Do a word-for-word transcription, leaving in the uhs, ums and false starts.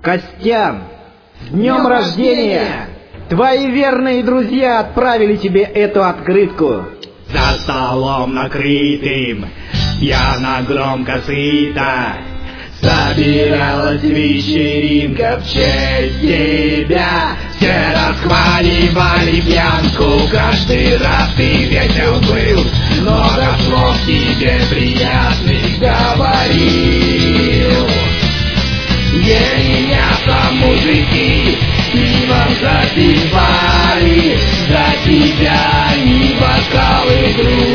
Костян, с днем рождения! Твои верные друзья отправили тебе эту открытку. За столом накрытым, пьяно громко сыто, собиралась вечеринка в честь тебя. Все расхваливали пьянку, каждый раз ты весел был, много слов тебе приятных говорил. Ели мясо мужики, пивом запивали, за тебя и бокалы друг.